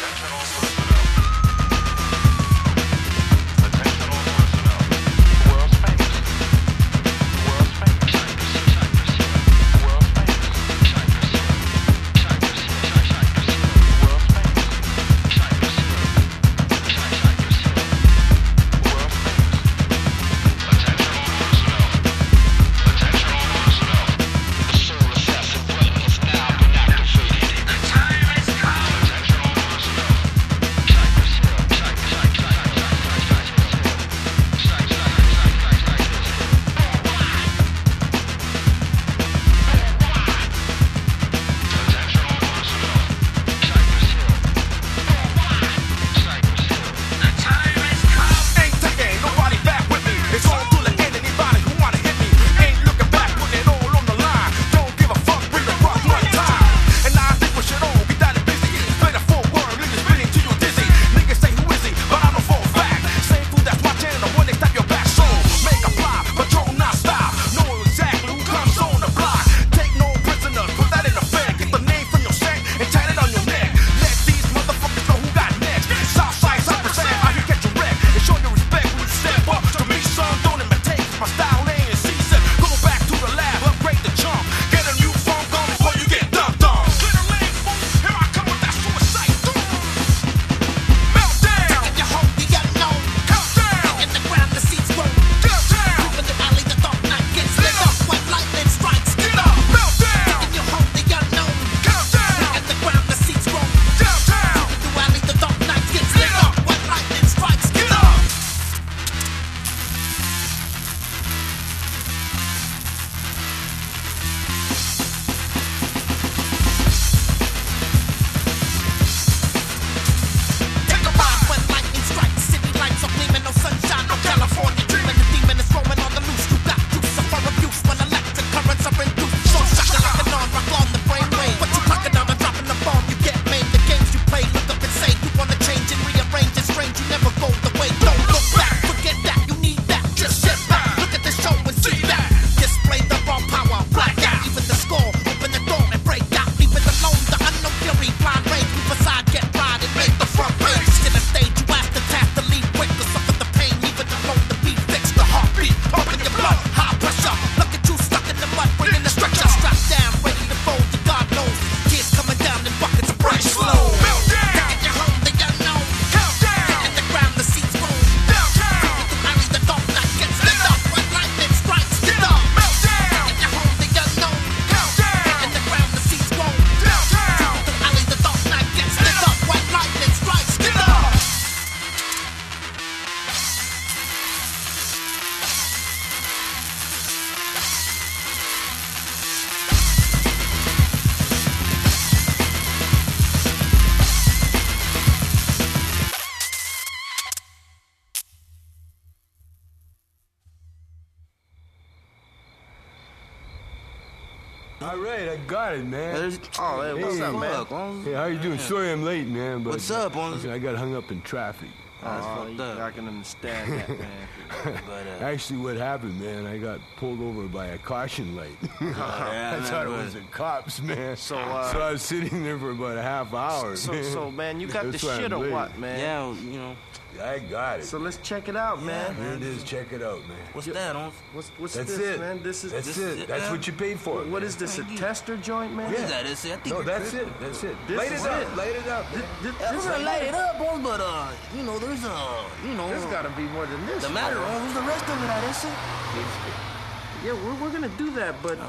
All right, I got it, man. Oh, hey, what's up, man? Hey, how you doing? Sorry I'm late, man. But what's up, listen, I got hung up in traffic. That's fucked up. I can understand that, man. But, actually, what happened, man, I got pulled over by a caution light. I thought it was the cops, man. So I was sitting there for about a half hour. So, man, you got the shit or what, man? Yeah, you know. I got it. So let's check it out, man. Here it is. Check it out, man. What's that, Holmes? What's That's this, it. man? That's it. That's what you paid for. What is this, a tester joint, man? What is that? Is it? I think no, that's it. That's it. Light it up. Light it up. I'm gonna light it up, Holmes, but you know, there's there's gotta be more than this. The matter, Holmes, the rest of it, I didn't say. Yeah, we're gonna do that, but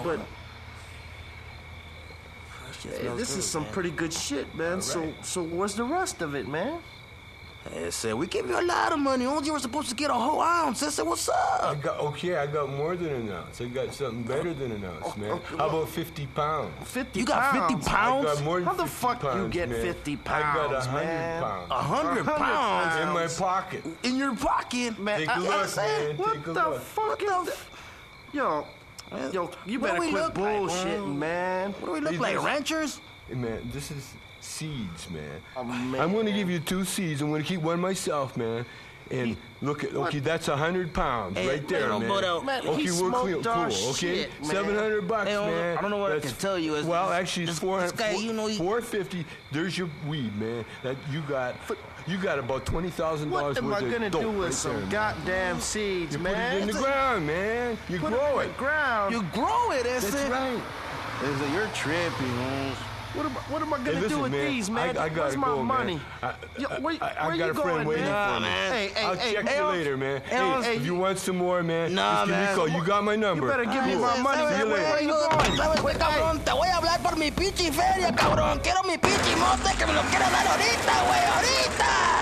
hey, this is some pretty good shit, man. Right. So where's the rest of it, man? I said, we gave you a lot of money. Only you were supposed to get a whole ounce. I said, what's up? I got more than an ounce. I got something better than an ounce, man. How about 50 pounds? 50 You got 50 pounds? I got more than How the 50 fuck pounds, you get man. 50 pounds, I got 100 man? pounds. 100 pounds? In my pocket. In your pocket? Man, take a look, man. What the fuck is that? Yo, you better quit bullshitting, man. What do we look like, ranchers? Hey, man, this is seeds, man. Oh, man. I'm going to give you 2 seeds. I'm going to keep one myself, man. And look at, okay, that's 100 pounds right there, man. Okay, we're clean, cool, okay? $700, man. I don't know what I can tell you. Well, actually, it's 400, guy, you know, $450. There's your weed, man. That you got about $20,000 worth of dope. What am I gonna do with some there, goddamn seeds, man? Put it in the ground, man. You grow it. Ground. You grow it, that's it. Right. You're tripping, Holmes. What am I gonna do with these, man? I gotta Where's my go, money? Man. Where I you got a friend going, waiting man? for me. Man. I'll check you later, man. Hey, if you want some more, man, nah, just give me a call. You got my number. You better give me my money. See you later. Where you going? ¿Sabes qué, cabrón? Te voy a hablar por mi pinche feria, cabrón. Quiero mi pinche monte que me lo quiero dar ahorita, güey, ahorita.